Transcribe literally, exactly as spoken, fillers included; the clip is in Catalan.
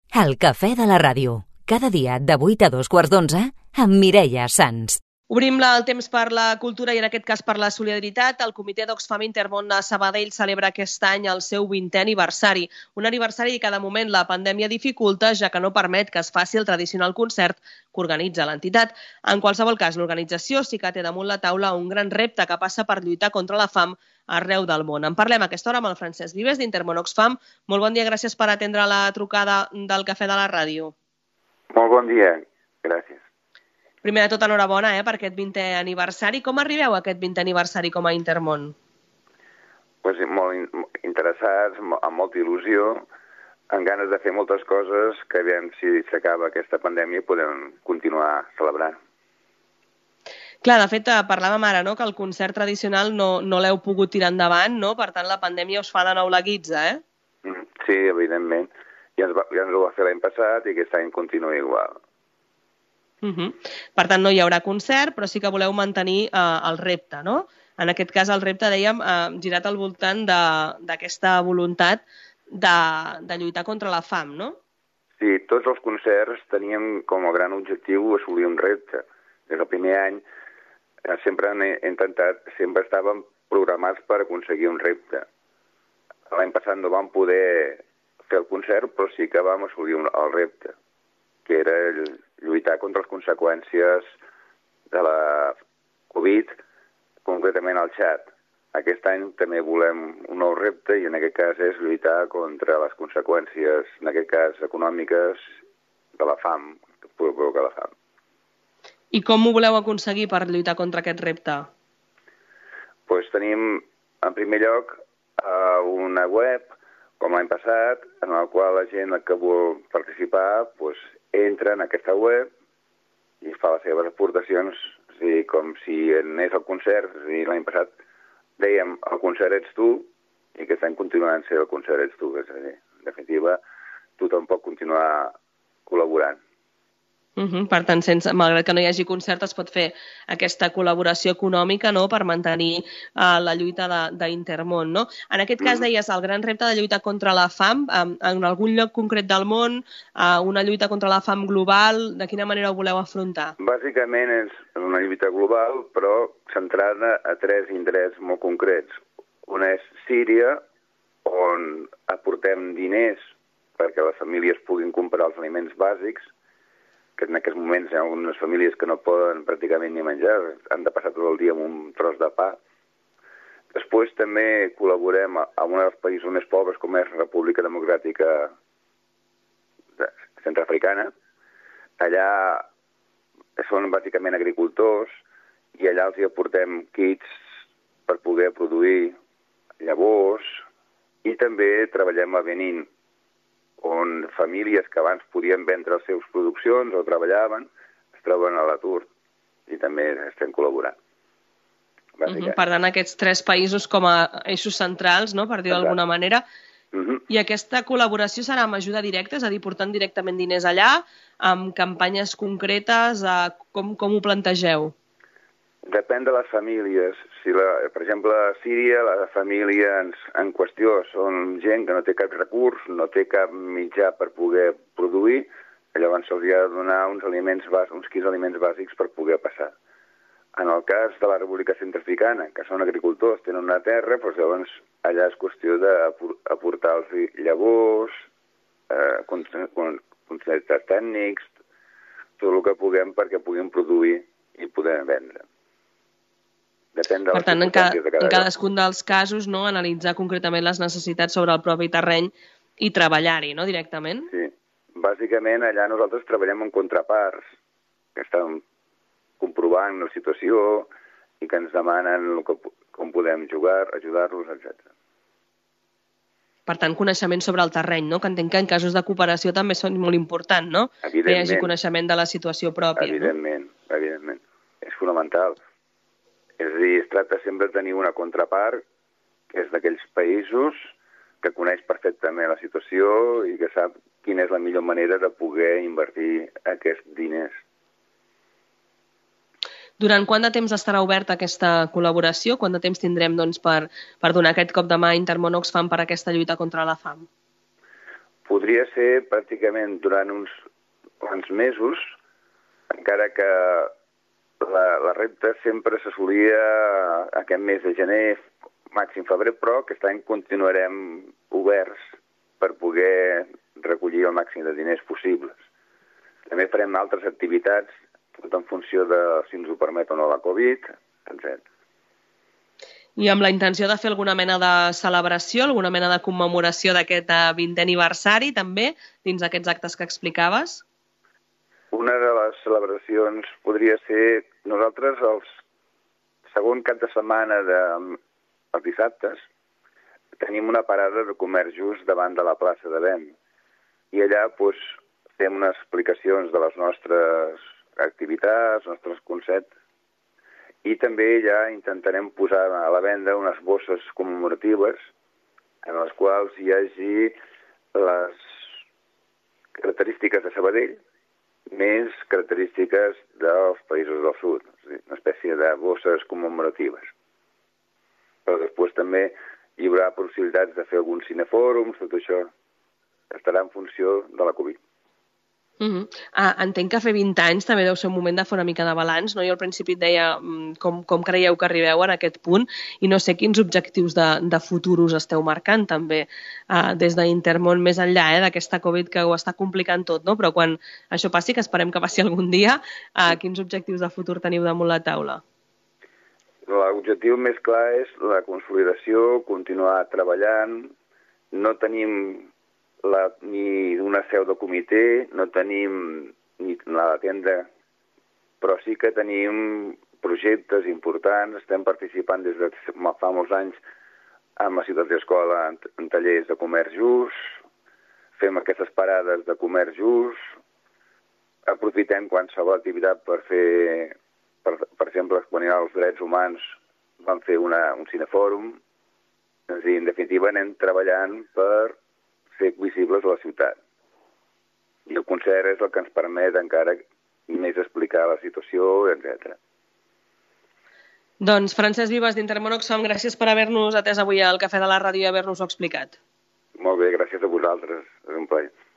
El cafè de la ràdio. Cada dia de vuit a dos quarts d'onze amb Mireia Sans. Obrim el temps per la cultura i en aquest cas per la solidaritat. El comitè d'Oxfam Intermón de Sabadell celebra aquest any el seu vintè aniversari. Un aniversari que de moment la pandèmia dificulta, ja que no permet que es faci el tradicional concert que organitza l'entitat. En qualsevol cas, l'organització sí que té damunt la taula un gran repte que passa per lluitar contra la fam arreu del món. En parlem a aquesta hora amb el Francesc Vives d'Intermón Oxfam. Molt bon dia, gràcies per atendre la trucada del Cafè de la Ràdio. Molt bon dia, gràcies. Primer de tot, enhorabona eh, per aquest vintè aniversari. Com arribeu a aquest vintè aniversari com a Intermón? Pues molt interessats, amb molta il·lusió, amb ganes de fer moltes coses que aviam si s'acaba aquesta pandèmia podem continuar celebrant. Clar, de fet, parlàvem ara no, que el concert tradicional no, no l'heu pogut tirar endavant, no? Per tant, la pandèmia us fa de nou la guitza, eh? Mm, sí, evidentment. Ja ens, va, ja ens ho va fer l'any passat i aquest any continua igual. Uh -huh. Per tant, no hi haurà concert, però sí que voleu mantenir eh, el repte, no? En aquest cas, el repte, dèiem, eh, girat al voltant d'aquesta voluntat de, de lluitar contra la fam, no? Sí, tots els concerts teníem com a gran objectiu assolir un repte. Des del primer any eh, sempre han intentat, sempre estàvem programats per aconseguir un repte. L'any passat no vam poder fer el concert, però sí que vam assolir un, el repte, que era el, lluitar contra les conseqüències de la Covid, concretament al Txad. Aquest any també volem un nou repte i en aquest cas és lluitar contra les conseqüències, en aquest cas econòmiques, de la fam, que provoca la fam. I com ho voleu aconseguir per lluitar contra aquest repte? Pues tenim, en primer lloc, una web, com l'any passat, en la qual la gent que vol participar pues, entra en aquesta web i fa les seves aportacions, és a dir, com si anés al concert, és a dir, l'any passat dèiem el concert ets tu i aquest any continuant sent el concert ets tu, és a dir, en definitiva, tothom pot continuar col·laborant. Uh -huh. Per tant, sense, malgrat que no hi hagi concert, es pot fer aquesta col·laboració econòmica no? Per mantenir uh, la lluita d'Intermón. No? En aquest cas, deies, el gran repte de lluitar contra la fam, um, en algun lloc concret del món, uh, una lluita contra la fam global, de quina manera ho voleu afrontar? Bàsicament és una lluita global, però centrada a tres indrets molt concrets. Una és Síria, on aportem diners perquè les famílies puguin comprar els aliments bàsics, que en aquests moments hi ha algunes famílies que no poden pràcticament ni menjar, han de passar tot el dia amb un tros de pa. Després també col·laborem amb un dels països més pobres, com és República Democràtica Centreafricana. Allà són bàsicament agricultors i allà els hi aportem kits per poder produir llavors i també treballem a Benín, on famílies que abans podien vendre les seves produccions o treballaven es troben a l'atur i també estem col·laborant. Uh -huh. Per tant, aquests tres països com a eixos centrals, no? Per dir d'alguna manera. Uh -huh. I aquesta col·laboració serà amb ajuda directa, és a dir, portant directament diners allà, amb campanyes concretes, a com, com ho plantegeu? Depèn de les famílies. Si la, per exemple, a Síria, la família en, en qüestió són gent que no té cap recurs, no té cap mitjà per poder produir, llavors se'ls ha de donar uns aliments bàsics, uns quinze aliments bàsics per poder passar. En el cas de la República Centreafricana, que són agricultors, tenen una terra, doncs llavors allà és qüestió d'aportar-los llavors, eh, consells tècnics, tot el que puguem perquè puguin produir i poder vendre. Depèn de per tant, en, ca de cada en cadascun dels casos, no, analitzar concretament les necessitats sobre el propi terreny i treballar-hi, no, directament? Sí. Bàsicament, allà nosaltres treballem en contraparts, que estan comprovant la situació i que ens demanen que, com podem jugar, ajudar-los, etcètera. Per tant, coneixement sobre el terreny, no? Que entenc que en casos de cooperació també són molt important, no? Que hi hagi coneixement de la situació pròpia. Evidentment, no? evidentment. És fonamental. És a dir, es tracta sempre de tenir una contrapart, que és d'aquells països que coneix perfectament la situació i que sap quina és la millor manera de poder invertir aquests diners. Durant quant de temps estarà oberta aquesta col·laboració? Quant de temps tindrem doncs, per, per donar aquest cop de mà a Intermón Oxfam per aquesta lluita contra la fam? podria ser pràcticament durant uns quants mesos, encara que la, la repta sempre s'assolia aquest mes de gener, màxim febrer, però aquest any continuarem oberts per poder recollir el màxim de diners possibles. També farem altres activitats, tot en funció de si ens ho permet o no la Covid, etcètera. I amb la intenció de fer alguna mena de celebració, alguna mena de commemoració d'aquest vintè aniversari, també, dins d'aquests actes que explicaves? Una de les celebracions podria ser, nosaltres, el segon cap de setmana de, els dissabtes, tenim una parada de comerç just davant de la plaça de Bem. I allà doncs, fem unes explicacions de les nostres activitats, els nostres conceptes, i també ja intentarem posar a la venda unes bosses commemoratives en les quals hi hagi les característiques de Sabadell més característiques dels països del sud, és a dir, una espècie de bosses commemoratives. Però després també hi haurà possibilitats de fer alguns cinefòrums, tot això estarà en funció de la Covid. Uh-huh. Ah, entenc que fer vint anys també deu ser un moment de fer una mica de balanç, no? Jo al principi et deia com, com creieu que arribeu en aquest punt i no sé quins objectius de, de futur us esteu marcant també uh, des d'Intermón més enllà eh, d'aquesta Covid que ho està complicant tot, no? Però quan això passi, que esperem que passi algun dia, uh, quins objectius de futur teniu damunt la taula? L'objectiu més clar és la consolidació, continuar treballant, no tenim La, ni una seu de comitè, no tenim ni la tenda, però sí que tenim projectes importants, estem participant des de fa molts anys amb la ciutat d'escola en, en tallers de comerç just, fem aquestes parades de comerç just, aprofitem qualsevol activitat per fer, per, per exemple, quan hi ha els drets humans, vam fer una, un cinefòrum, és a dir, en definitiva anem treballant per ser visibles a la ciutat. I el concert és el que ens permet encara més explicar la situació, etcètera. Doncs Francesc Vives d'Intermón Oxfam, gràcies per haver-nos atès avui al Cafè de la Ràdio i haver-nos-ho explicat. Molt bé, gràcies a vosaltres. És un plaer.